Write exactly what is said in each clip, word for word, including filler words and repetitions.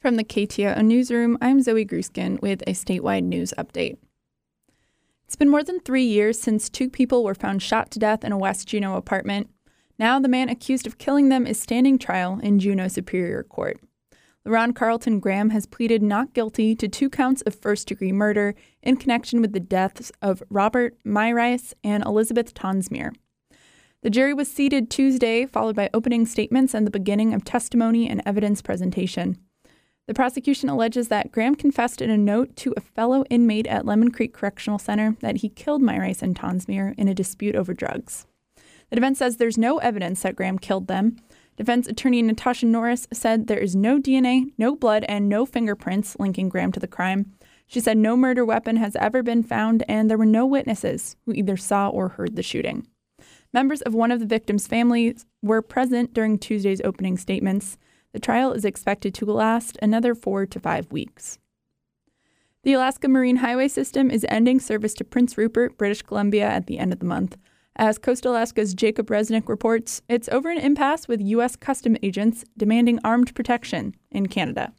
From the K T O O Newsroom, I'm Zoe Gruskin with a statewide news update. It's been more than three years since two people were found shot to death in a West Juneau apartment. Now the man accused of killing them is standing trial in Juneau Superior Court. LaRon Carlton Graham has pleaded not guilty to two counts of first-degree murder in connection with the deaths of Robert Myrice and Elizabeth Tonsmere. The jury was seated Tuesday, followed by opening statements and the beginning of testimony and evidence presentation. The prosecution alleges that Graham confessed in a note to a fellow inmate at Lemon Creek Correctional Center that he killed Myrice and Tonsmere in a dispute over drugs. The defense says there's no evidence that Graham killed them. Defense attorney Natasha Norris said there is no D N A, no blood, and no fingerprints linking Graham to the crime. She said no murder weapon has ever been found, and there were no witnesses who either saw or heard the shooting. Members of one of the victims' families were present during Tuesday's opening statements. The trial is expected to last another four to five weeks. The Alaska Marine Highway System is ending service to Prince Rupert, British Columbia at the end of the month. As Coastal Alaska's Jacob Resnick reports, it's over an impasse with U S customs agents demanding armed protection in Canada.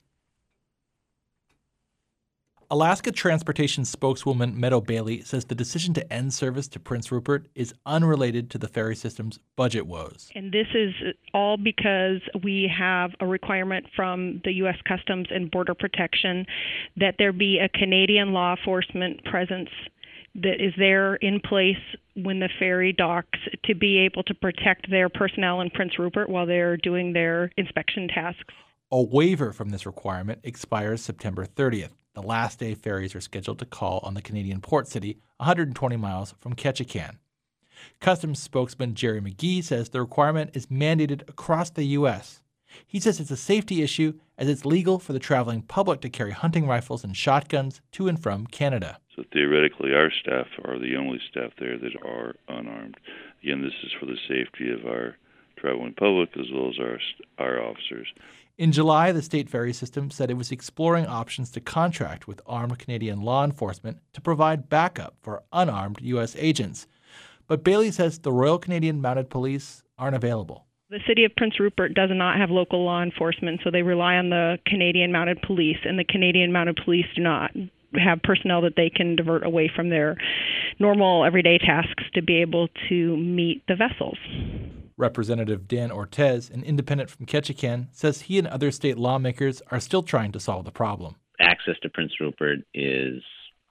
Alaska Transportation spokeswoman Meadow Bailey says the decision to end service to Prince Rupert is unrelated to the ferry system's budget woes. And this is all because we have a requirement from the U S Customs and Border Protection that there be a Canadian law enforcement presence that is there in place when the ferry docks to be able to protect their personnel in Prince Rupert while they're doing their inspection tasks. A waiver from this requirement expires September thirtieth, the last day ferries are scheduled to call on the Canadian port city one hundred twenty miles from Ketchikan. Customs spokesman Jerry McGee says the requirement is mandated across the U S. He says it's a safety issue as it's legal for the traveling public to carry hunting rifles and shotguns to and from Canada. So theoretically, our staff are the only staff there that are unarmed. Again, this is for the safety of our traveling public as well as our our officers. In July, the state ferry system said it was exploring options to contract with armed Canadian law enforcement to provide backup for unarmed U S agents. But Bailey says the Royal Canadian Mounted Police aren't available. The city of Prince Rupert does not have local law enforcement, so they rely on the Canadian Mounted Police, and the Canadian Mounted Police do not have personnel that they can divert away from their normal everyday tasks to be able to meet the vessels. Representative Dan Ortez, an independent from Ketchikan, says he and other state lawmakers are still trying to solve the problem. Access to Prince Rupert is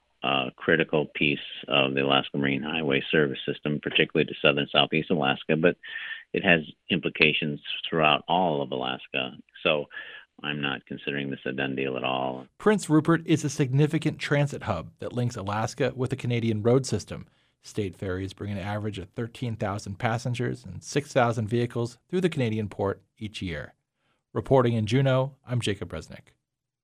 a critical piece of the Alaska Marine Highway Service system, particularly to southern southeast Alaska, but it has implications throughout all of Alaska. So I'm not considering this a done deal at all. Prince Rupert is a significant transit hub that links Alaska with the Canadian road system. State ferries bring an average of thirteen thousand passengers and six thousand vehicles through the Canadian port each year. Reporting in Juneau, I'm Jacob Resnick.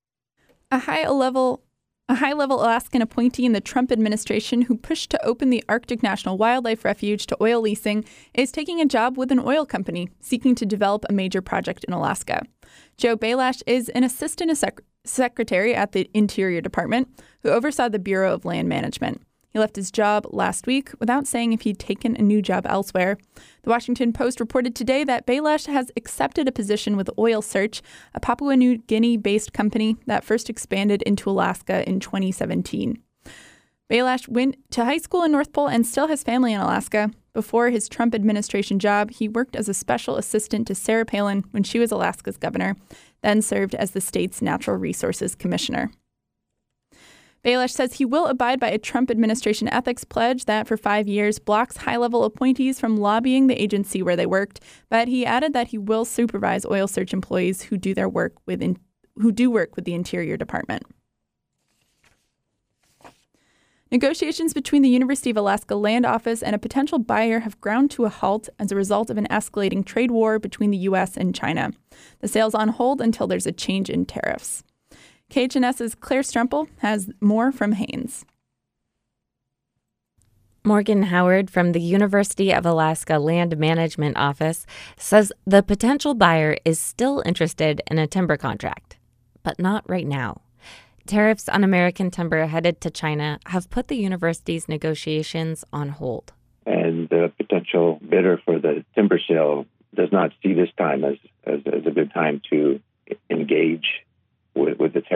A high-level a high-level Alaskan appointee in the Trump administration who pushed to open the Arctic National Wildlife Refuge to oil leasing is taking a job with an oil company seeking to develop a major project in Alaska. Joe Belash is an assistant sec- secretary at the Interior Department who oversaw the Bureau of Land Management. He left his job last week without saying if he'd taken a new job elsewhere. The Washington Post reported today that Belash has accepted a position with Oil Search, a Papua New Guinea-based company that first expanded into Alaska in twenty seventeen. Belash went to high school in North Pole and still has family in Alaska. Before his Trump administration job, he worked as a special assistant to Sarah Palin when she was Alaska's governor, then served as the state's Natural Resources Commissioner. Belash says he will abide by a Trump administration ethics pledge that for five years blocks high-level appointees from lobbying the agency where they worked, but he added that he will supervise Oil Search employees who do their work within, who do work with the Interior Department. Negotiations between the University of Alaska Land Office and a potential buyer have ground to a halt as a result of an escalating trade war between the U S and China. The sale's on hold until there's a change in tariffs. K H N S's Claire Strempel has more from Haines. Morgan Howard from the University of Alaska Land Management Office says the potential buyer is still interested in a timber contract, but not right now. Tariffs on American timber headed to China have put the university's negotiations on hold. And the potential bidder for the timber sale does not see this time as, as, as a good time to engage with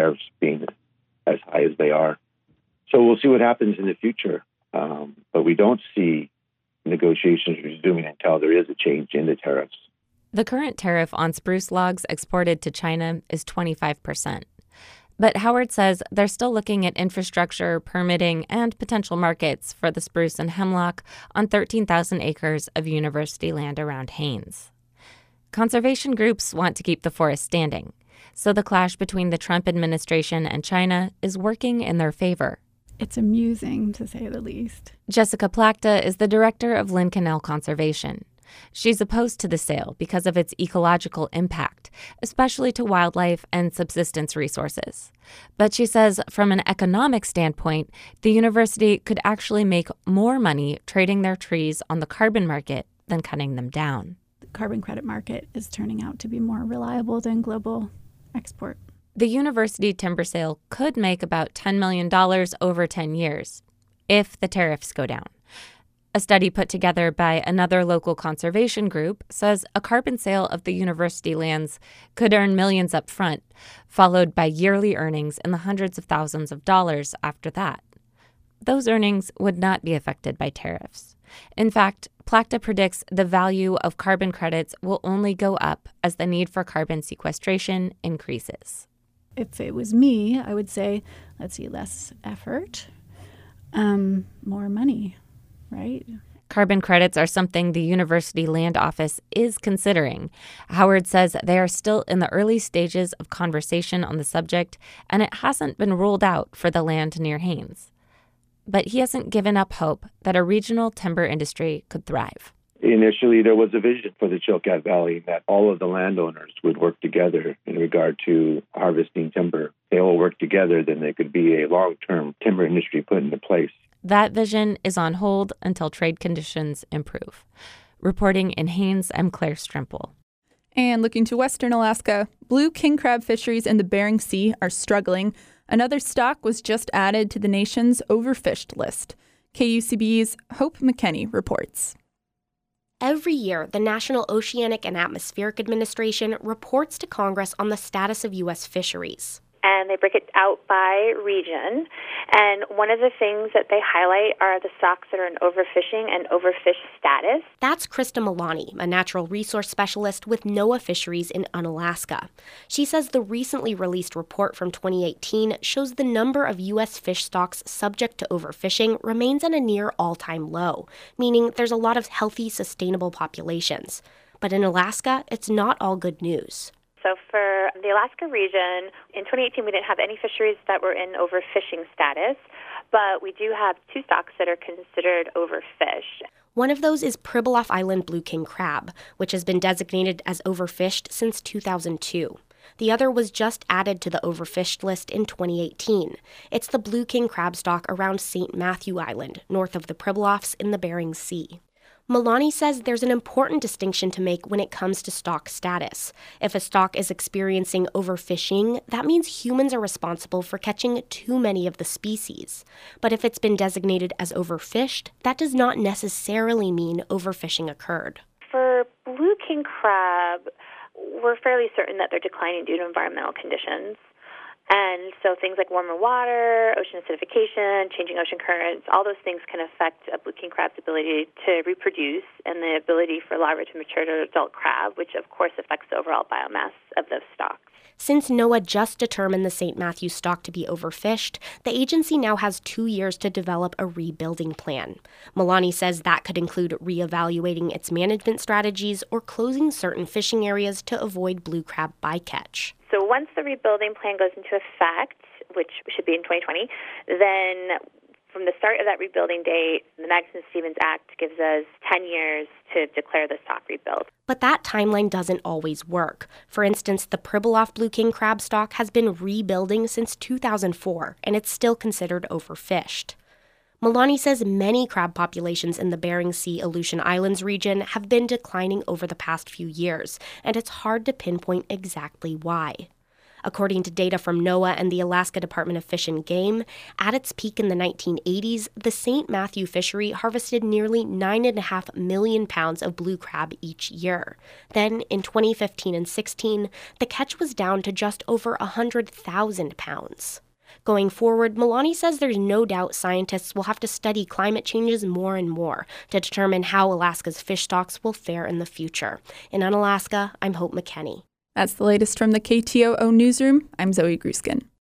tariffs being as high as they are. So we'll see what happens in the future. Um, but we don't see negotiations resuming until there is a change in the tariffs. The current tariff on spruce logs exported to China is twenty-five percent. But Howard says they're still looking at infrastructure, permitting, and potential markets for the spruce and hemlock on thirteen thousand acres of university land around Haines. Conservation groups want to keep the forest standing, so the clash between the Trump administration and China is working in their favor. It's amusing, to say the least. Jessica Plachta is the director of Lynn Canal Conservation. She's opposed to the sale because of its ecological impact, especially to wildlife and subsistence resources. But she says from an economic standpoint, the university could actually make more money trading their trees on the carbon market than cutting them down. The carbon credit market is turning out to be more reliable than global export. The university timber sale could make about ten million dollars over ten years, if the tariffs go down. A study put together by another local conservation group says a carbon sale of the university lands could earn millions up front, followed by yearly earnings in the hundreds of thousands of dollars after that. Those earnings would not be affected by tariffs. In fact, Plachta predicts the value of carbon credits will only go up as the need for carbon sequestration increases. If it was me, I would say, let's see, less effort, um, more money, right? Carbon credits are something the University Land Office is considering. Howard says they are still in the early stages of conversation on the subject, and it hasn't been ruled out for the land near Haines. But he hasn't given up hope that a regional timber industry could thrive. Initially, there was a vision for the Chilkat Valley that all of the landowners would work together in regard to harvesting timber. They all work together, then there could be a long-term timber industry put into place. That vision is on hold until trade conditions improve. Reporting in Haines, I'm Claire Strimple. And looking to western Alaska, blue king crab fisheries in the Bering Sea are struggling. Another stock was just added to the nation's overfished list. K U C B's Hope McKenney reports. Every year, the National Oceanic and Atmospheric Administration reports to Congress on the status of U S fisheries. And they break it out by region. And one of the things that they highlight are the stocks that are in overfishing and overfished status. That's Krista Milani, a natural resource specialist with NOAA Fisheries in Unalaska. She says the recently released report from twenty eighteen shows the number of U S fish stocks subject to overfishing remains at a near all-time low, meaning there's a lot of healthy, sustainable populations. But in Alaska, it's not all good news. So for the Alaska region, in twenty eighteen, we didn't have any fisheries that were in overfishing status, but we do have two stocks that are considered overfished. One of those is Pribilof Island blue king crab, which has been designated as overfished since two thousand two. The other was just added to the overfished list in twenty eighteen. It's the blue king crab stock around Saint Matthew Island, north of the Pribilofs in the Bering Sea. Milani says there's an important distinction to make when it comes to stock status. If a stock is experiencing overfishing, that means humans are responsible for catching too many of the species. But if it's been designated as overfished, that does not necessarily mean overfishing occurred. For blue king crab, we're fairly certain that they're declining due to environmental conditions. And so things like warmer water, ocean acidification, changing ocean currents, all those things can affect a blue king crab's ability to reproduce and the ability for larvae to mature to adult crab, which of course affects the overall biomass of those stocks. Since NOAA just determined the Saint Matthew stock to be overfished, the agency now has two years to develop a rebuilding plan. Milani says that could include reevaluating its management strategies or closing certain fishing areas to avoid blue crab bycatch. So once the rebuilding plan goes into effect, which should be in twenty twenty, then from the start of that rebuilding date, the Magnuson-Stevens Act gives us ten years to declare the stock rebuild. But that timeline doesn't always work. For instance, the Pribilof blue king crab stock has been rebuilding since two thousand four, and it's still considered overfished. Milani says many crab populations in the Bering Sea Aleutian Islands region have been declining over the past few years, and it's hard to pinpoint exactly why. According to data from NOAA and the Alaska Department of Fish and Game, at its peak in the nineteen eighties, the Saint Matthew fishery harvested nearly nine point five million pounds of blue crab each year. Then, in twenty fifteen and sixteen, the catch was down to just over one hundred thousand pounds. Going forward, Milani says there's no doubt scientists will have to study climate changes more and more to determine how Alaska's fish stocks will fare in the future. In Unalaska, I'm Hope McKenney. That's the latest from the K T O O Newsroom. I'm Zoe Gruskin.